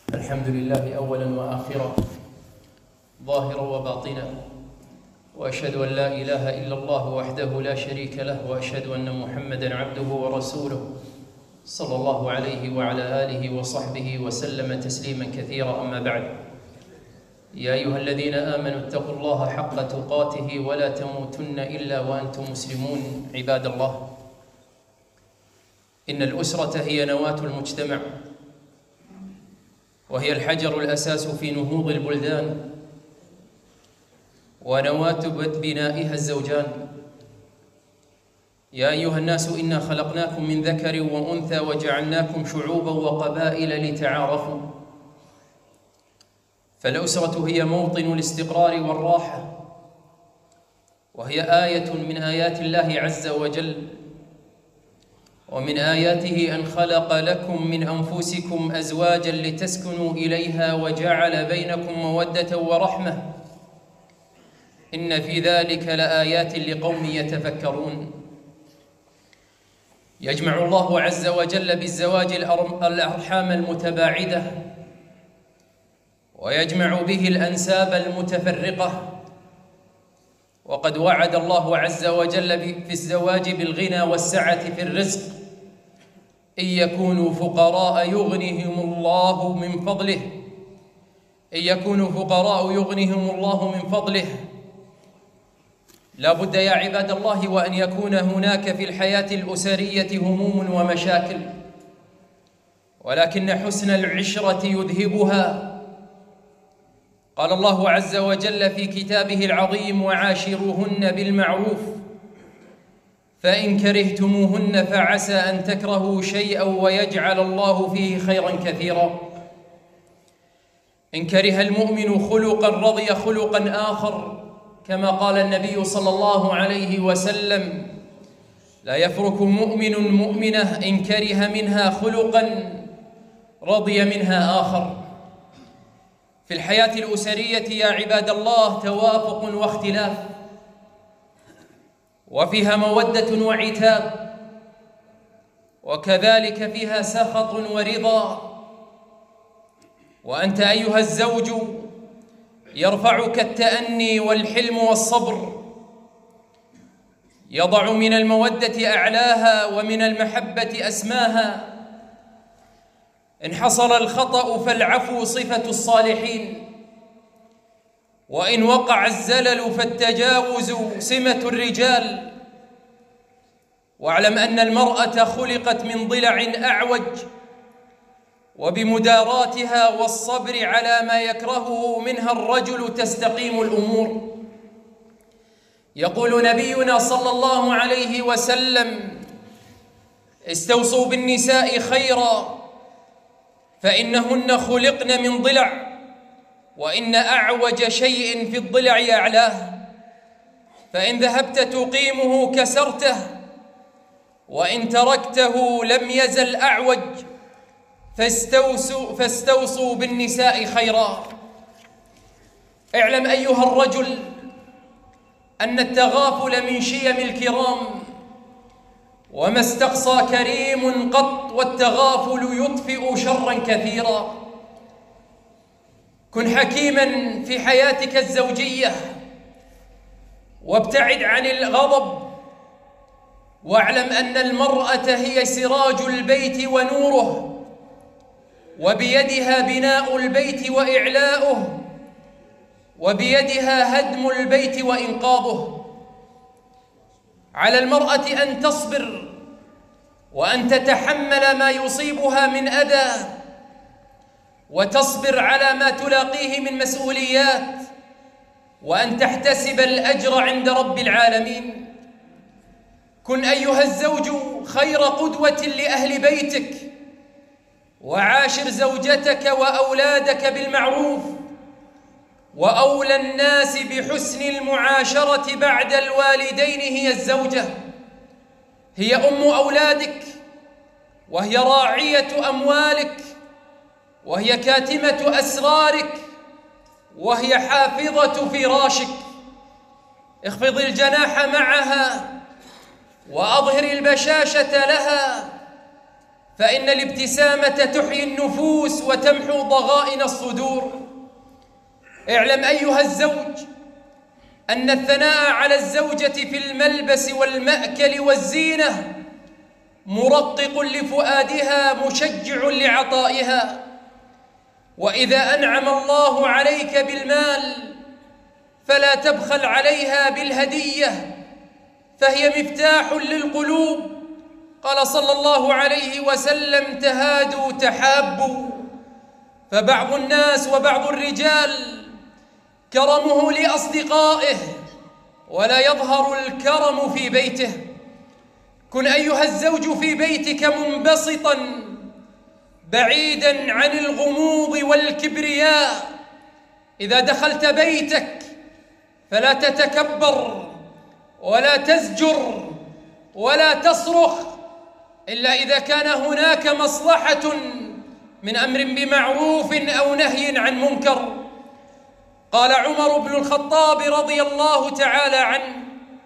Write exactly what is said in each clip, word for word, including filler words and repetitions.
الحمد لله أولا وآخرا ظاهرا وباطنا، وأشهد أن لا إله إلا الله وحده لا شريك له، وأشهد أن محمدًا عبده ورسوله صلى الله عليه وعلى آله وصحبه وسلم تسليما كثيرا. أما بعد، يا أيها الذين آمنوا اتقوا الله حق تقاته ولا تموتن إلا وأنتم مسلمون. عباد الله، إن الأسرة هي نواة المجتمع، وهي الحجر الأساس في نهوض البلدان، ونواة بنائها الزوجان. يا أيها الناس إنا خلقناكم من ذكر وأنثى وجعلناكم شعوبا وقبائل لتعارفوا، فالأسرة هي موطن الاستقرار والراحة، وهي آية من آيات الله عز وجل. ومن آياته أن خلق لكم من أنفسكم أزواجا لتسكنوا إليها وجعل بينكم مودة ورحمة، إن في ذلك لآيات لقوم يتفكرون. يجمع الله عز وجل بالزواج الأرحام المتباعدة، ويجمع به الأنساب المتفرقة، وقد وعد الله عز وجل في الزواج بالغنى والسعة في الرزق، إن يكونوا فقراء يغنهم الله من فضله إن يكونوا فقراء يغنهم الله من فضله. لا بد يا عباد الله وأن يكون هناك في الحياة الأسرية هموم ومشاكل، ولكن حسن العشرة يذهبها. قال الله عز وجل في كتابه العظيم: وعاشروهن بالمعروف فإن كرهتموهن فعسى أن تكرهوا شيئا ويجعل الله فيه خيرا كثيرا. إن كره المؤمن خلقا رضي خلقا آخر، كما قال النبي صلى الله عليه وسلم: لا يفرك مؤمن مؤمنة إن كره منها خلقا رضي منها آخر. في الحياة الأسرية يا عباد الله توافق واختلاف، وفيها مودة وعتاب، وكذلك فيها سخط ورضا. وأنت أيها الزوج يرفعك التأني والحلم والصبر، يضع من المودة أعلاها ومن المحبة أسماها. إن حصل الخطأ فالعفو صفة الصالحين، وإن وقع الزلل فالتجاوز سمة الرجال. واعلم أن المرأة خلقت من ضلع أعوج، وبمداراتها والصبر على ما يكرهه منها الرجل تستقيم الأمور. يقول نبينا صلى الله عليه وسلم: استوصوا بالنساء خيرا، فإنهن خلقن من ضلع، وإن أعوج شيء في الضلع أعلاه، فإن ذهبت تقيمه كسرته، وإن تركته لم يزل أعوج، فاستوصوا, فاستوصوا بالنساء خيرا. اعلم أيها الرجل أن التغافل من شيم الكرام، وما استقصى كريم قط، والتغافل يطفئ شرا كثيرا. كن حكيما في حياتك الزوجية، وابتعد عن الغضب، واعلم أن المرأة هي سراج البيت ونوره، وبيدها بناء البيت وإعلاؤه، وبيدها هدم البيت وإنقاذه. على المرأة أن تصبر، وأن تتحمل ما يصيبها من أذى، وتصبر على ما تلاقيه من مسؤوليات، وأن تحتسب الأجر عند رب العالمين. كن أيها الزوج خير قدوة لأهل بيتك، وعاشر زوجتك وأولادك بالمعروف. وأولى الناس بحسن المعاشرة بعد الوالدين هي الزوجة، هي أم أولادك، وهي راعية أموالك، وهي كاتمة أسرارك، وهي حافظة فراشك. اخفض الجناح معها، وأظهر البشاشة لها، فإن الابتسامة تحيي النفوس وتمحو ضغائن الصدور. اعلم أيها الزوج أن الثناء على الزوجة في الملبس والمأكل والزينة مرقق لفؤادها مشجع لعطائها. وإذا أنعم الله عليك بالمال فلا تبخل عليها بالهدية، فهي مفتاح للقلوب. قال صلى الله عليه وسلم: تهادوا تحابوا. فبعض الناس وبعض الرجال كرمه لأصدقائه ولا يظهر الكرم في بيته. كن أيها الزوج في بيتك منبسطا بعيدا عن الغموض والكبرياء. إذا دخلت بيتك فلا تتكبر ولا تزجر ولا تصرخ إلا إذا كان هناك مصلحة من أمر بمعروف أو نهي عن منكر. قال عمر بن الخطاب رضي الله تعالى عنه: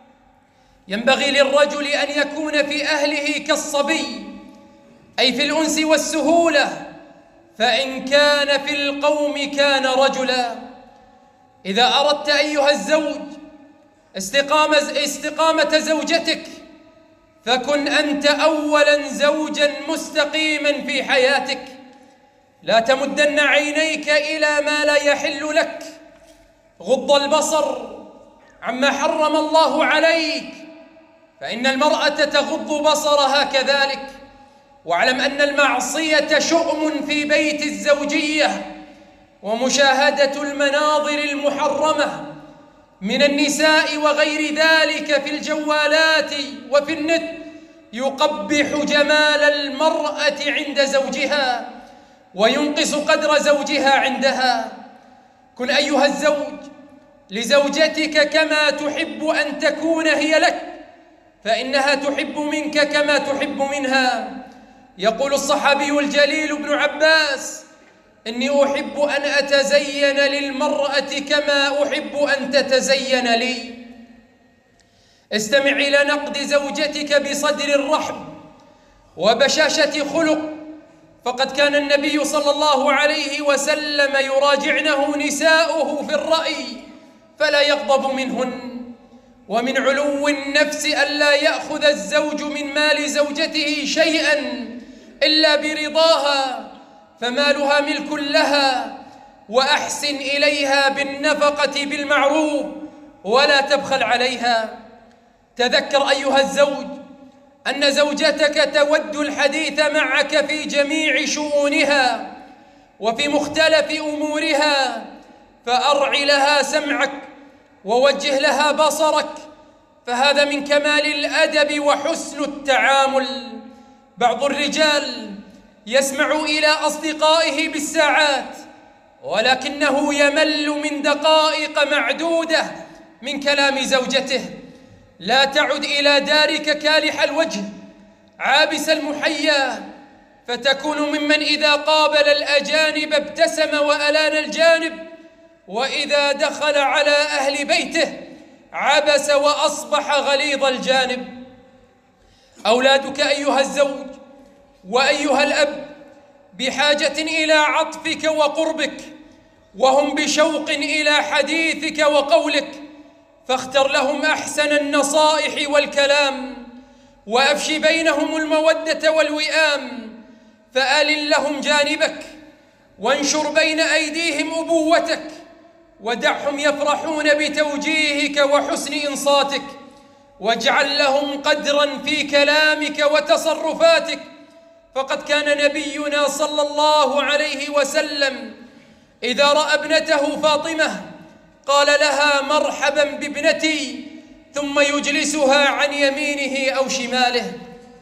ينبغي للرجل أن يكون في أهله كالصبي، أي في الأنس والسهولة، فإن كان في القوم كان رجلا. إذا أردت أيها الزوج استقامة, استقامة زوجتك فكن أنت أولا زوجا مستقيما في حياتك. لا تمدن عينيك إلى ما لا يحل لك، غض البصر عما حرم الله عليك، فإن المرأة تغض بصرها كذلك. واعلم أن المعصية شؤم في بيت الزوجية، ومشاهدة المناظر المحرمة من النساء وغير ذلك في الجوالات وفي النت يقبح جمال المرأة عند زوجها وينقص قدر زوجها عندها. كن أيها الزوج لزوجتك كما تحب أن تكون هي لك، فإنها تحب منك كما تحب منها. يقول الصحابي الجليل ابن عباس: إني أحب أن أتزين للمرأة كما أحب أن تتزين لي. استمع إلى نقد زوجتك بصدر رحب وبشاشة خلق، فقد كان النبي صلى الله عليه وسلم يراجعنه نساؤه في الرأي فلا يغضب منهن. ومن علو النفس ألا يأخذ الزوج من مال زوجته شيئا إلا برضاها، فمالها ملك لها، وأحسن إليها بالنفقة بالمعروف ولا تبخل عليها. تذكر أيها الزوج أن زوجتك تود الحديث معك في جميع شؤونها وفي مختلف أمورها، فأرع لها سمعك ووجه لها بصرك، فهذا من كمال الأدب وحسن التعامل. بعض الرجال يسمع إلى أصدقائه بالساعات ولكنه يمل من دقائق معدودة من كلام زوجته. لا تعد إلى دارك كالح الوجه عابس المحيا، فتكون ممن إذا قابل الأجانب ابتسم وألان الجانب، وإذا دخل على أهل بيته عبس وأصبح غليظ الجانب. أولادك أيها الزوج وأيها الأب بحاجة إلى عطفك وقربك، وهم بشوق إلى حديثك وقولك، فاختر لهم أحسن النصائح والكلام، وأفش بينهم المودة والوئام، فآلن لهم جانبك، وانشر بين أيديهم أبوتك، ودعهم يفرحون بتوجيهك وحسن إنصاتك، واجعل لهم قدرا في كلامك وتصرفاتك. فقد كان نبينا صلى الله عليه وسلم إذا رأى ابنته فاطمة قال لها: مرحبا بابنتي، ثم يجلسها عن يمينه أو شماله.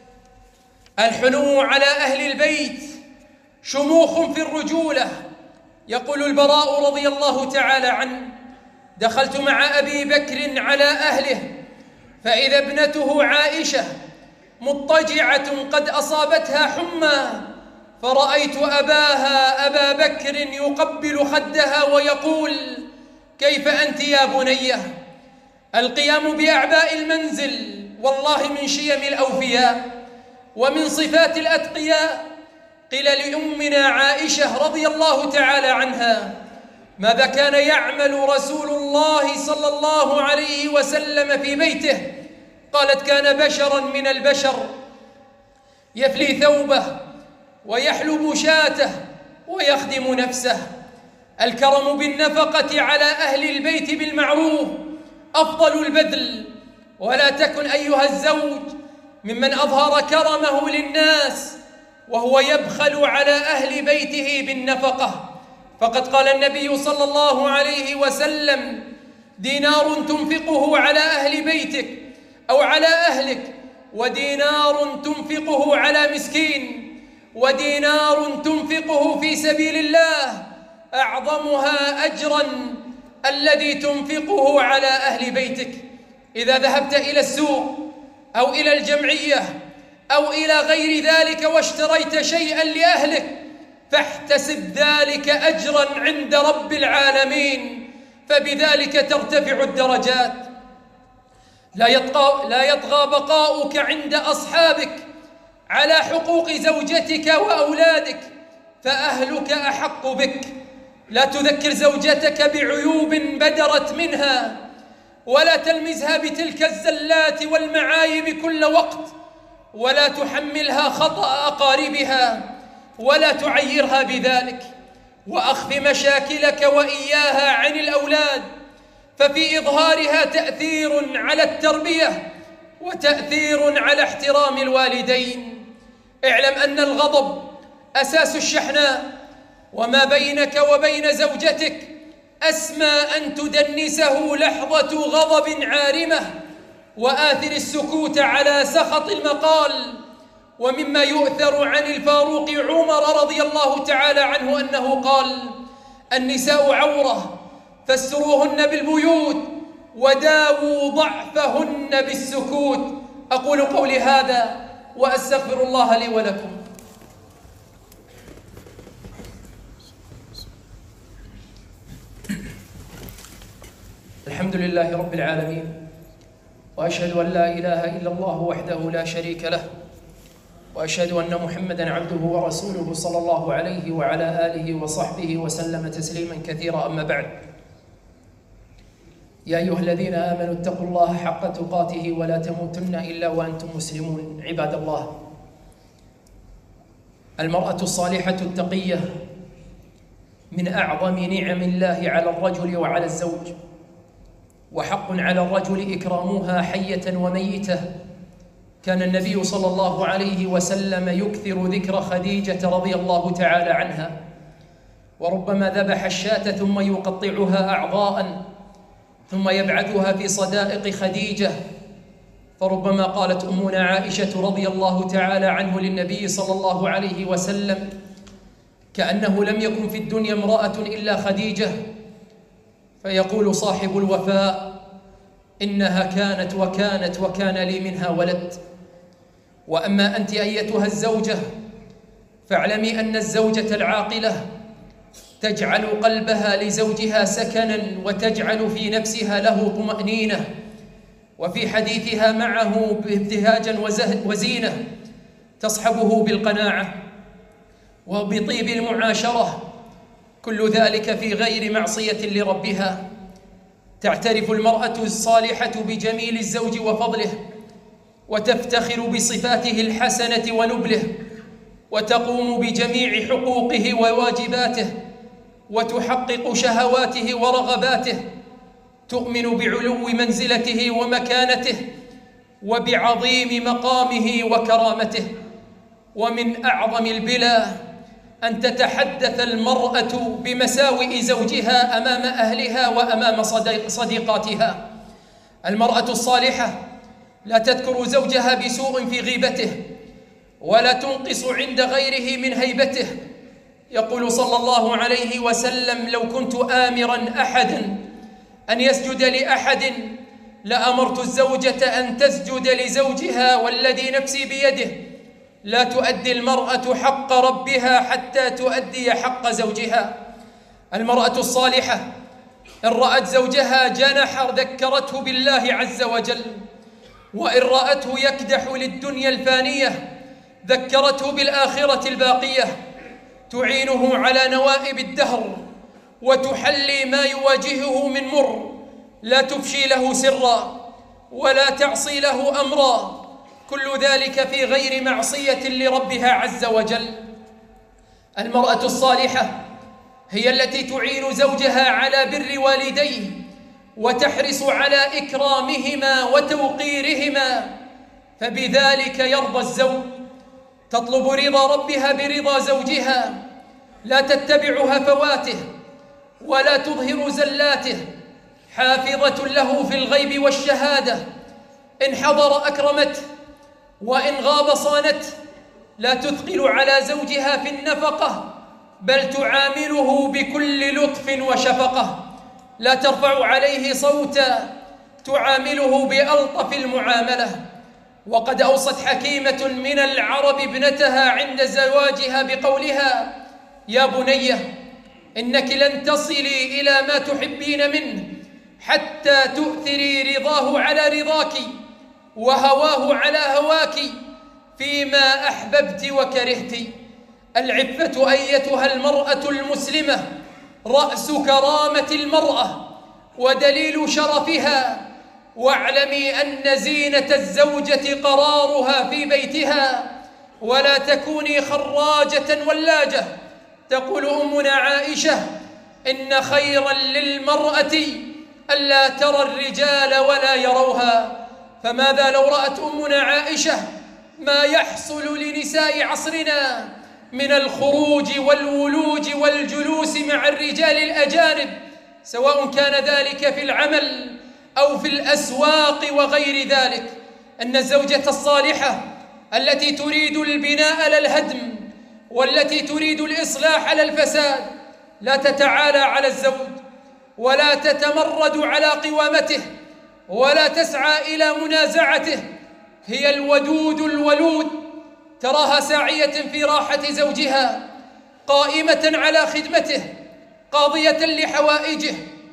الحنو على أهل البيت شموخ في الرجولة. يقول البراء رضي الله تعالى عنه: دخلت مع أبي بكر على أهله فإذا ابنته عائشة مضطجعة قد أصابتها حمى، فرأيت أباها أبا بكر يقبل خدها ويقول: كيف أنت يا بنية؟ القيام بأعباء المنزل والله من شيم الأوفياء، ومن صفات الأتقياء. قيل لأمنا عائشة رضي الله تعالى عنها: ماذا كان يعمل رسول الله صلى الله عليه وسلم في بيته؟ قالت: كان بشرا من البشر، يفلي ثوبه ويحلب شاته ويخدم نفسه. الكرم بالنفقة على أهل البيت بالمعروف أفضل البذل، ولا تكن أيها الزوج ممن أظهر كرمه للناس وهو يبخل على أهل بيته بالنفقة. فقد قال النبي صلى الله عليه وسلم: دينار تنفقه على أهل بيتك أو على أهلك، ودينار تنفقه على مسكين، ودينار تنفقه في سبيل الله أعظمها أجراً الذي تنفقه على أهل بيتك. إذا ذهبت إلى السوق أو إلى الجمعية أو إلى غير ذلك واشتريت شيئاً لأهلك فاحتسب ذلك أجراً عند رب العالمين، فبذلك ترتفع الدرجات. لا يطغى, لا يطغى بقاؤك عند أصحابك على حقوق زوجتك وأولادك، فأهلك أحق بك. لا تذكر زوجتك بعيوب بدرت منها، ولا تلمزها بتلك الزلات والمعايب كل وقت، ولا تحملها خطأ أقاربها، ولا تعيرها بذلك. وأخف مشاكلك وإياها عن الأولاد، ففي إظهارها تأثير على التربية وتأثير على احترام الوالدين. اعلم أن الغضب أساس الشحناء، وما بينك وبين زوجتك أسمى أن تدنسه لحظة غضب عارمة، وآثر السكوت على سخط المقال. ومما يؤثر عن الفاروق عمر رضي الله تعالى عنه أنه قال: النساء عورة فاستروهن بالبيوت وداووا ضعفهن بالسكوت. أقول قولي هذا وأستغفر الله لي ولكم. الحمد لله رب العالمين، وأشهد أن لا إله إلا الله وحده لا شريك له، وأشهد أن محمدًا عبده ورسوله صلى الله عليه وعلى آله وصحبه وسلم تسليمًا كثيرًا. أما بعد، يا أيها الذين آمنوا اتقوا الله حق تقاته ولا تموتن إلا وأنتم مسلمون. عباد الله، المرأة الصالحة التقية من أعظم نعم الله على الرجل وعلى الزوج، وحق على الرجل إكرامها حية وميتة. كان النبي صلى الله عليه وسلم يكثر ذكر خديجة رضي الله تعالى عنها، وربما ذبح الشاة ثم يقطعها أعضاء ثم يبعثها في صدائق خديجة. فربما قالت أمنا عائشة رضي الله تعالى عنه للنبي صلى الله عليه وسلم: كأنه لم يكن في الدنيا امرأة إلا خديجة. فيقول صاحب الوفاء: إنها كانت وكانت وكان لي منها ولد. وأما أنت أيتها الزوجة، فاعلمي أن الزوجة العاقلة تجعل قلبها لزوجها سكناً، وتجعل في نفسها له طمأنينة، وفي حديثها معه بابتهاجاً وزينة، تصحبه بالقناعة وبطيب المعاشرة، كل ذلك في غير معصية لربها. تعترف المرأة الصالحة بجميل الزوج وفضله، وتفتخر بصفاته الحسنة ونبله، وتقوم بجميع حقوقه وواجباته، وتحقق شهواته ورغباته، تؤمن بعلو منزلته ومكانته، وبعظيم مقامه وكرامته. ومن أعظم البلا أن تتحدث المرأة بمساوئ زوجها أمام أهلها وأمام صديقاتها. المرأة الصالحة لا تذكر زوجها بسوء في غيبته، ولا تنقص عند غيره من هيبته. يقول صلى الله عليه وسلم: لو كنت آمراً أحداً أن يسجد لأحد لأمرت الزوجة أن تسجد لزوجها، والذي نفسي بيده لا تؤدي المرأة حق ربها حتى تؤدي حق زوجها. المرأة الصالحة إن رأت زوجها جنح ذكرته بالله عز وجل، وإن رأته يكدح للدنيا الفانية ذكرته بالآخرة الباقية تعينه على نوائب الدهر وتحلي ما يواجهه من مر، لا تفشي له سرا ولا تعصي له أمرا، كل ذلك في غير معصية لربها عز وجل. المرأة الصالحة هي التي تعين زوجها على بر والديه وتحرص على إكرامهما وتوقيرهما، فبذلك يرضى الزوج. تطلب رضا ربها برضا زوجها، لا تتبع هفواته ولا تظهر زلاته، حافظة له في الغيب والشهادة، إن حضر أكرمته وإن غاب صانته، لا تثقل على زوجها في النفقة بل تعامله بكل لطف وشفقة، لا ترفع عليه صوتا، تعامله بألطف المعاملة. وقد أوصت حكيمة من العرب ابنتها عند زواجها بقولها: يا بنية إنك لن تصلي إلى ما تحبين منه حتى تؤثري رضاه على رضاك وهواه على هواك فيما أحببت وكرهت. العفة أيتها المرأة المسلمة رأس كرامة المرأة ودليل شرفها، واعلمي أن زينة الزوجة قرارها في بيتها، ولا تكوني خراجة ولاجة. تقول أمنا عائشة: إن خيرا للمرأة ألا ترى الرجال ولا يروها. فماذا لو رأت أمنا عائشة ما يحصل لنساء عصرنا من الخروج والولوج والجلوس مع الرجال الأجانب، سواء كان ذلك في العمل أو في الأسواق وغير ذلك. أن الزوجة الصالحة التي تريد البناء لا الهدم والتي تريد الإصلاح لا الفساد لا تتعالى على الزوج ولا تتمرد على قوامته ولا تسعى إلى منازعته، هي الودود الولود، تراها ساعية في راحة زوجها، قائمة على خدمته، قاضية لحوائجه،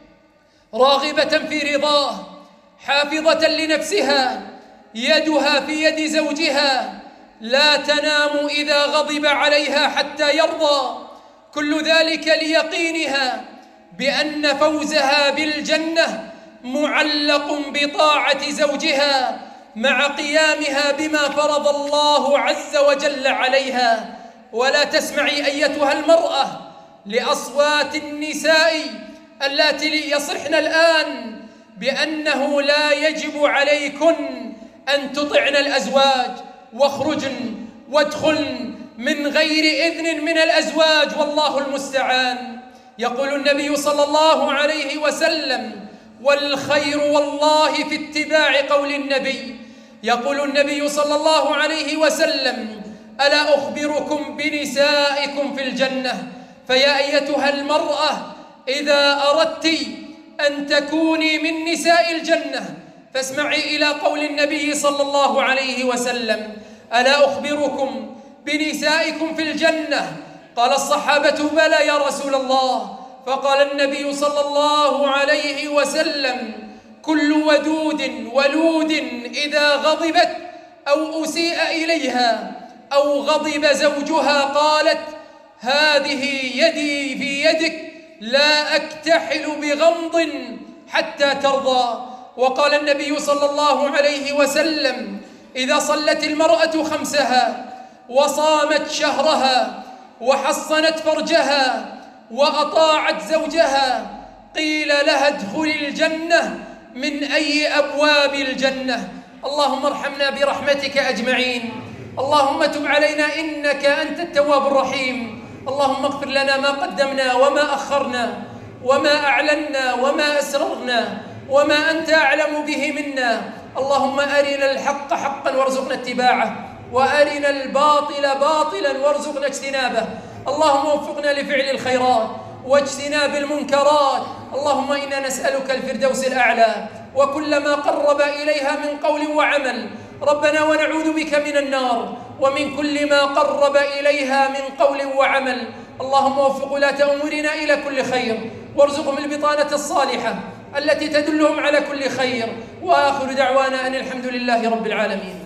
راغبة في رضاه، حافظة لنفسها، يدها في يد زوجها، لا تنام إذا غضب عليها حتى يرضى، كل ذلك ليقينها بأن فوزها بالجنة معلق بطاعة زوجها مع قيامها بما فرض الله عز وجل عليها. ولا تسمعي أيتها المرأة لأصوات النساء اللاتي يصرحن الآن بأنه لا يجب عليكن أن تطعن الأزواج واخرجن وادخلن من غير إذن من الأزواج، والله المستعان. يقول النبي صلى الله عليه وسلم: والخير والله في اتباع قول النبي. يقول النبي صلى الله عليه وسلم: ألا أخبركم بنسائكم في الجنة؟ فيا أيتها المرأة إذا أردت أن تكوني من نساء الجنة فاسمعي إلى قول النبي صلى الله عليه وسلم: ألا أخبركم بنسائكم في الجنة؟ قال الصحابة: بلى يا رسول الله. فقال النبي صلى الله عليه وسلم: كل ودود ولود إذا غضبت أو أسيء إليها أو غضب زوجها قالت: هذه يدي في يدك لا أكتحل بغمض حتى ترضى. وقال النبي صلى الله عليه وسلم: إذا صلت المرأة خمسها وصامت شهرها وحصنت فرجها وأطاعت زوجها قيل لها ادخلي الجنة من أي أبواب الجنة. اللهم ارحمنا برحمتك أجمعين، اللهم تب علينا إنك أنت التواب الرحيم، اللهم اغفر لنا ما قدمنا وما أخرنا وما أعلنا وما أسررنا وما أنت أعلم به منا. اللهم أرنا الحق حقا وارزقنا اتباعه وأرنا الباطل باطلا وارزقنا اجتنابه. اللهم وفقنا لفعل الخيرات واجتناب المنكرات. اللهم إنا نسألك الفردوس الأعلى وكل ما قرب إليها من قول وعمل. ربنا ونعوذ بك من النار ومن كل ما قرب إليها من قول وعمل. اللهم وفق ولاة أمورنا إلى كل خير وارزقهم البطانة الصالحة التي تدلهم على كل خير. وآخر دعوانا أن الحمد لله رب العالمين.